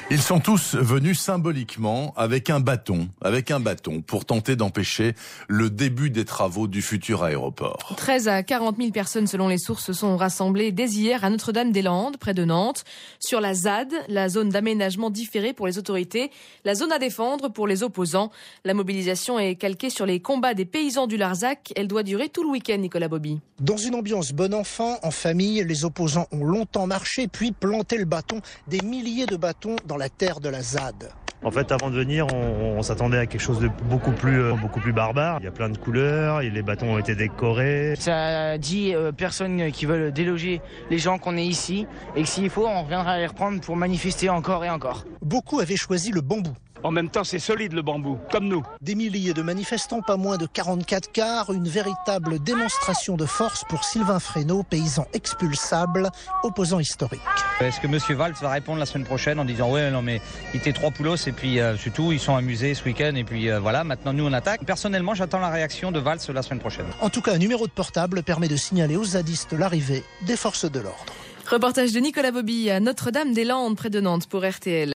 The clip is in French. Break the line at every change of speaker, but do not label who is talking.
Ils sont tous venus symboliquement avec un bâton pour tenter d'empêcher le début des travaux du futur aéroport.
13 à 40 000 personnes selon les sources se sont rassemblées dès hier à Notre-Dame-des-Landes, près de Nantes, sur la ZAD, la zone d'aménagement différé pour les autorités, la zone à défendre pour les opposants. La mobilisation est calquée sur les combats des paysans du Larzac. Elle doit durer tout le week-end, Nicolas Bobby.
Dans une ambiance bon enfant, en famille, les opposants ont longtemps marché puis planté le bâton, des milliers de bâtons dans la terre de la ZAD.
En fait, avant de venir, on s'attendait à quelque chose de beaucoup plus barbare. Il y a plein de couleurs, et les bâtons ont été décorés.
Ça dit personnes qui veulent déloger les gens qu'on est ici et que s'il faut, on reviendra les reprendre pour manifester encore et encore.
Beaucoup avaient choisi le bambou.
En même temps, c'est solide le bambou, comme nous.
Des milliers de manifestants, pas moins de 44 cars, une véritable démonstration de force pour Sylvain Fresneau, paysan expulsable, opposant historique.
Est-ce que M. Valls va répondre la semaine prochaine en disant « Ouais, non mais il était 3 poulos et puis c'est tout, ils sont amusés ce week-end et puis voilà, maintenant nous on attaque ». Personnellement, j'attends la réaction de Valls la semaine prochaine.
En tout cas, un numéro de portable permet de signaler aux zadistes l'arrivée des forces de l'ordre.
Reportage de Nicolas Bobby à Notre-Dame-des-Landes, près de Nantes, pour RTL.